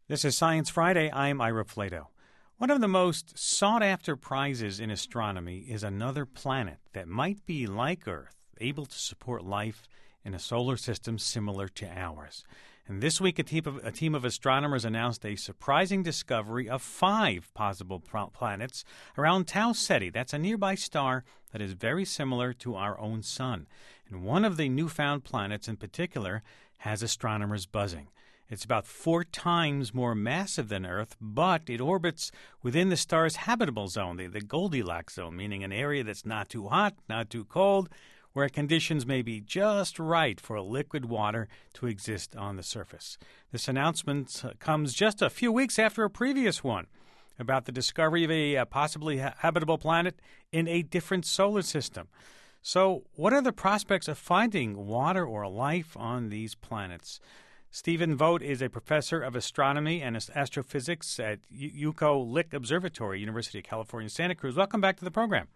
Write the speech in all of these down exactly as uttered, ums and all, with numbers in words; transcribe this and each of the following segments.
This is Science Friday. I'm Ira Flato. One of the most sought-after prizes in astronomy is another planet that might be like Earth, able to support life in a solar system similar to ours. And this week, a team of, a team of astronomers announced a surprising discovery of five possible planets around Tau Ceti. That's a nearby star that is very similar to our own sun. And one of the newfound planets in particular has astronomers buzzing. It's about four times more massive than Earth, but it orbits within the star's habitable zone, the, the Goldilocks zone, meaning an area that's not too hot, not too cold, where conditions may be just right for liquid water to exist on the surface. This announcement comes just a few weeks after a previous one about the discovery of a uh, possibly ha- habitable planet in a different solar system. So what are the prospects of finding water or life on these planets?Stephen Vogt is a professor of astronomy and astrophysics at U C O Lick Observatory, University of California, Santa Cruz. Welcome back to the program.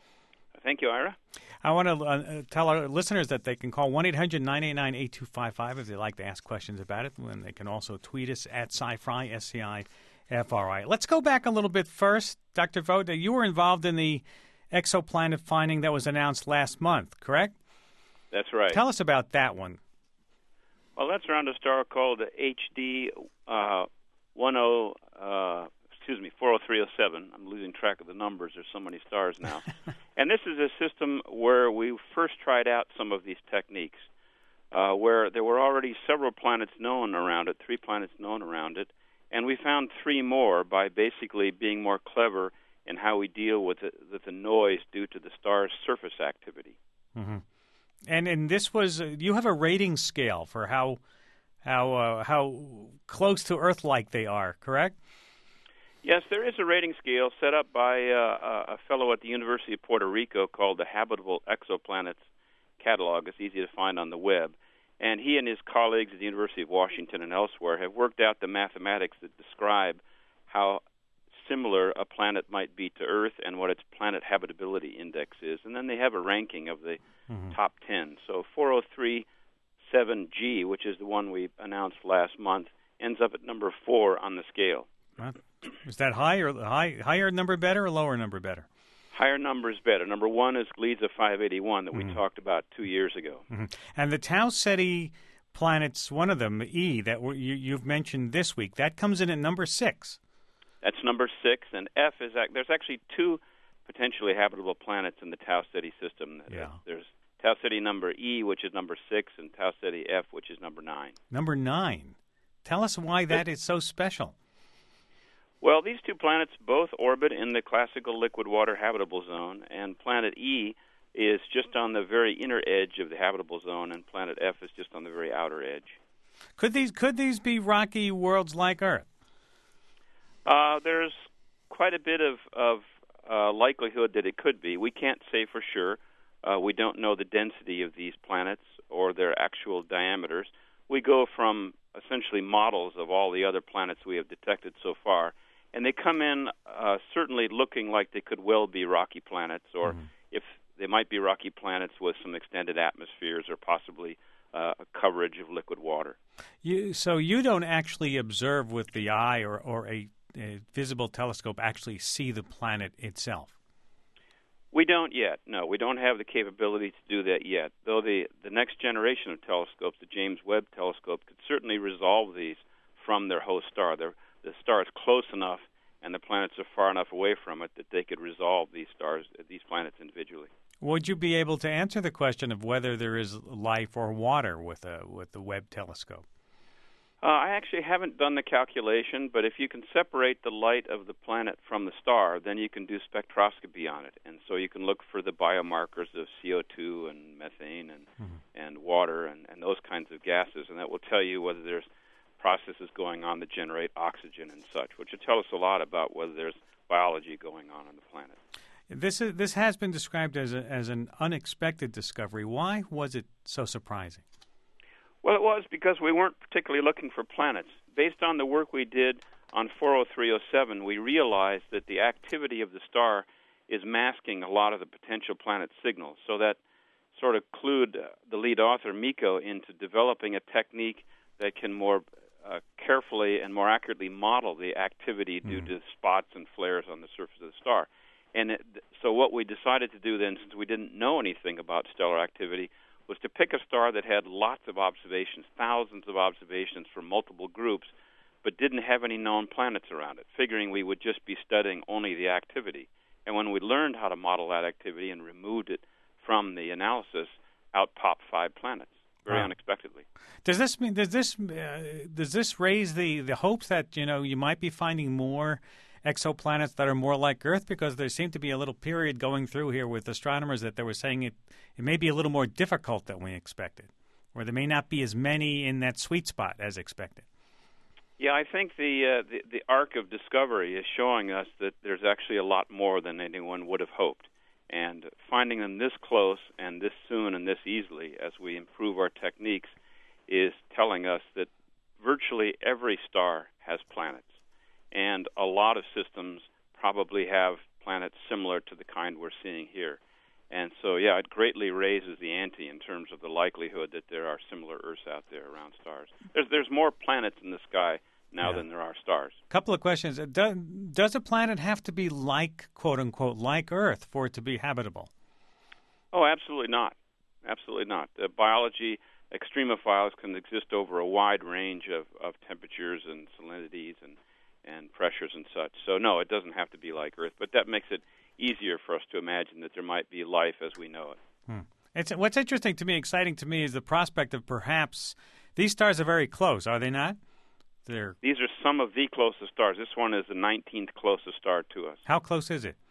Thank you, Ira. I want to uh, tell our listeners that they can call one eight hundred nine eight nine eight two five five if they'd like to ask questions about it. And they can also tweet us at SciFri, S C I F R I. Let's go back a little bit first. Doctor Vogt, you were involved in the exoplanet finding that was announced last month, correct? That's right. Tell us about that one. Well, that's around a star called H D uh, ten, uh, excuse me, four oh three oh seven. I'm losing track of the numbers. There's so many stars now. And this is a system where we first tried out some of these techniques, uh, where there were already several planets known around it, three planets known around it, and we found three more by basically being more clever in how we deal with the, with the noise due to the star's surface activity. Mm-hmm. And and this was uh, you have a rating scale for how how uh, how close to Earth-like they are, correct? Yes, there is a rating scale set up by uh, a fellow at the University of Puerto Rico called the Habitable Exoplanets Catalog. It's easy to find on the web. And he and his colleagues at the University of Washington and elsewhere have worked out the mathematics that describe how similar a planet might be to Earth and what its planet habitability index is. And then they have a ranking of the mm-hmm. top ten. So four oh three seven G, which is the one we announced last month, ends up at number four on the scale. Well, is that high or high, higher number better or lower number better? Higher number is better. Number one is Gliese five eighty-one that we mm-hmm. talked about two years ago. Mm-hmm. And the Tau Ceti planets, one of them, E, that you, you've mentioned this week, that comes in at number six. That's number six, and F is there's actually two potentially habitable planets in the Tau Ceti system. Yeah. There's Tau Ceti number E, which is number six, and Tau Ceti F, which is number nine. Number nine. Tell us why that is so special. Well, these two planets both orbit in the classical liquid water habitable zone, and planet E is just on the very inner edge of the habitable zone, and planet F is just on the very outer edge. Could these could these be rocky worlds like Earth? Uh, there's quite a bit of, of uh, likelihood that it could be. We can't say for sure. Uh, we don't know the density of these planets or their actual diameters. We go from essentially models of all the other planets we have detected so far, and they come in uh, certainly looking like they could well be rocky planets, or mm-hmm. if they might be rocky planets with some extended atmospheres or possibly uh, a coverage of liquid water. You, so you don't actually observe with the eye or, or a a visible telescope actually see the planet itself? We don't yet. No, we don't have the capability to do that yet, though the, the next generation of telescopes, the James Webb Telescope, could certainly resolve these from their host star. They're, the star is close enough and the planets are far enough away from it that they could resolve these stars, these planets individually. Would you be able to answer the question of whether there is life or water with a with the Webb telescope? Uh, I actually haven't done the calculation, but if you can separate the light of the planet from the star, then you can do spectroscopy on it. And so you can look for the biomarkers of C O two and methane and, mm-hmm. and water and, and those kinds of gases, and that will tell you whether there's processes going on that generate oxygen and such, which will tell us a lot about whether there's biology going on on the planet. This is, this has been described as a, as an unexpected discovery. Why was it so surprising? Well, it was because we weren't particularly looking for planets. Based on the work we did on four oh three oh seven, we realized that the activity of the star is masking a lot of the potential planet signals. So that sort of clued uh, the lead author, Miko, into developing a technique that can more uh, carefully and more accurately model the activity due Mm. to spots and flares on the surface of the star. And it, so what we decided to do then, since we didn't know anything about stellar activity, was to pick a star that had lots of observations, thousands of observations from multiple groups, but didn't have any known planets around it, figuring we would just be studying only the activity. And when we learned how to model that activity and removed it from the analysis, out popped five planets, very Wow. unexpectedly. Does this mean does this uh, does this raise the, the hopes that you know you might be finding more exoplanets that are more like Earth? Because there seemed to be a little period going through here with astronomers that they were saying it it may be a little more difficult than we expected, or there may not be as many in that sweet spot as expected. Yeah, I think the, uh, the the arc of discovery is showing us that there's actually a lot more than anyone would have hoped. And finding them this close and this soon and this easily as we improve our techniques is telling us that virtually every star has planets. And a lot of systems probably have planets similar to the kind we're seeing here. And so, yeah, it greatly raises the ante in terms of the likelihood that there are similar Earths out there around stars. There's there's more planets in the sky now Yeah. than there are stars. Couple of questions. Does, does a planet have to be like, quote unquote, like Earth for it to be habitable? Oh, absolutely not. Absolutely not. Uh, biology, extremophiles can exist over a wide range of, of temperatures and salinities and, and pressures and such. So, no, it doesn't have to be like Earth, but that makes it easier for us to imagine that there might be life as we know it. Hmm. It's, what's interesting to me, exciting to me, is the prospect of perhaps these stars are very close, are they not? They're These are some of the closest stars. This one is the nineteenth closest star to us. how close is it?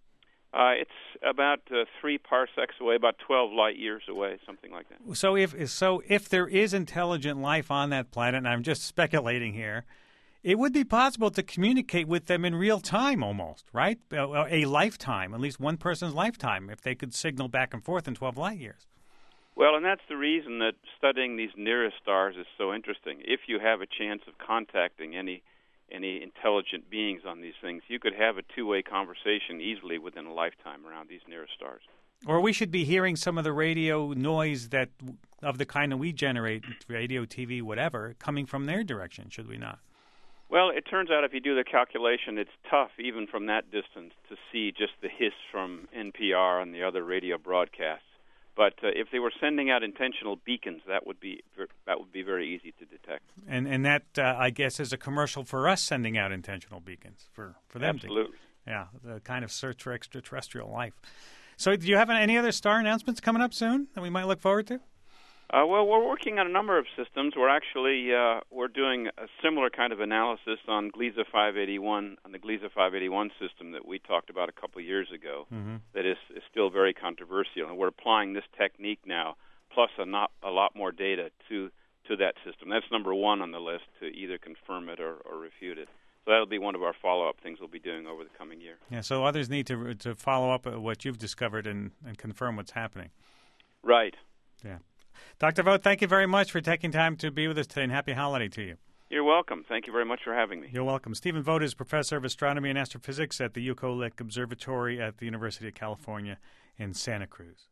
Uh, it's about uh, three parsecs away, about twelve light years away, something like that. So if so, if there is intelligent life on that planet, and I'm just speculating here, it would be possible to communicate with them in real time, almost, right? A, a lifetime, at least one person's lifetime, if they could signal back and forth in twelve light years. Well, and that's the reason that studying these nearest stars is so interesting. If you have a chance of contacting any any intelligent beings on these things, you could have a two-way conversation easily within a lifetime around these nearest stars. Or we should be hearing some of the radio noise that of the kind that we generate, radio, T V, whatever, coming from their direction, should we not? Well, it turns out if you do the calculation, it's tough even from that distance to see just the hiss from N P R and the other radio broadcasts. But uh, if they were sending out intentional beacons, that would be that would be very easy to detect. And and that, uh, I guess, is a commercial for us sending out intentional beacons for, for them Absolutely. to yeah, the kind of search for extraterrestrial life. So do you have any other star announcements coming up soon that we might look forward to? Uh, well, we're working on a number of systems. We're actually uh, we're doing a similar kind of analysis on Gliese five eighty-one, on the Gliese five eighty-one system that we talked about a couple of years ago. Mm-hmm. That is, is still very controversial, and we're applying this technique now, plus a, not, a lot more data to to that system. That's number one on the list to either confirm it or, or refute it. So that'll be one of our follow-up things we'll be doing over the coming year. Yeah. So others need to to follow up what you've discovered and, and confirm what's happening. Right. Yeah. Doctor Vogt, thank you very much for taking time to be with us today, and happy holiday to you. You're welcome. Thank you very much for having me. You're welcome. Stephen Vogt is professor of astronomy and astrophysics at the Ukko Lake Observatory at the University of California in Santa Cruz.